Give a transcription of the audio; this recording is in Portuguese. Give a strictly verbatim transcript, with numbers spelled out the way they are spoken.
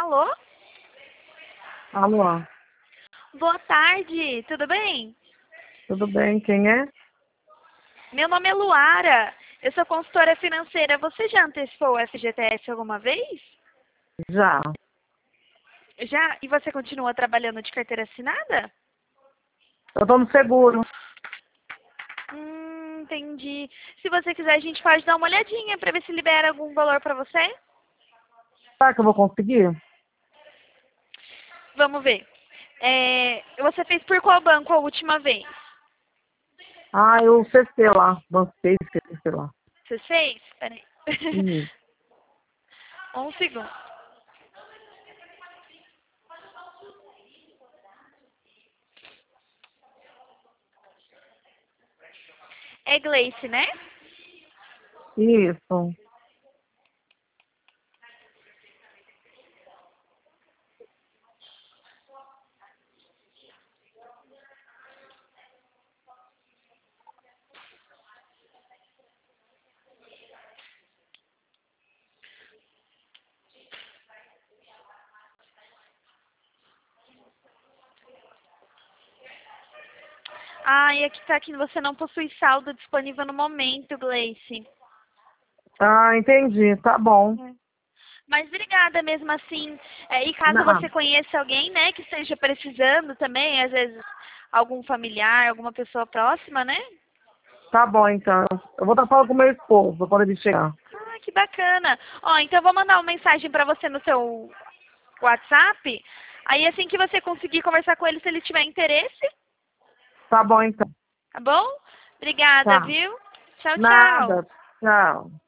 Alô? Alô, Boa tarde, tudo bem? tudo bem? Quem é? Meu nome é Luara, eu sou consultora financeira. Você já antecipou o F G T S alguma vez? Já. Já? E você continua trabalhando de carteira assinada? Eu tô no seguro. Hum, entendi. Se você quiser, a gente pode dar uma olhadinha para ver se libera algum valor para você. Será que eu vou conseguir? Vamos ver. É, você fez por qual banco a última vez? Ah, eu C C lá. Banco seis, sei lá. Você fez? Peraí. Ih, Um segundo. É Gleice, né? Isso. Ah, e aqui tá que você não possui saldo disponível no momento, Gleice. Ah, entendi. Tá bom. É. Mas obrigada mesmo assim. É, e caso Não, você conheça alguém, né, que esteja precisando também, às vezes algum familiar, alguma pessoa próxima, né? tá bom, então. Eu vou estar falando com meu esposo quando ele chegar. Ah, que bacana. Ó, então eu vou mandar uma mensagem para você no seu WhatsApp. Aí assim que você conseguir conversar com ele, se ele tiver interesse, Tá bom, então. tá bom? Obrigada, Tá. viu? Tchau, tchau. Nada. Tchau.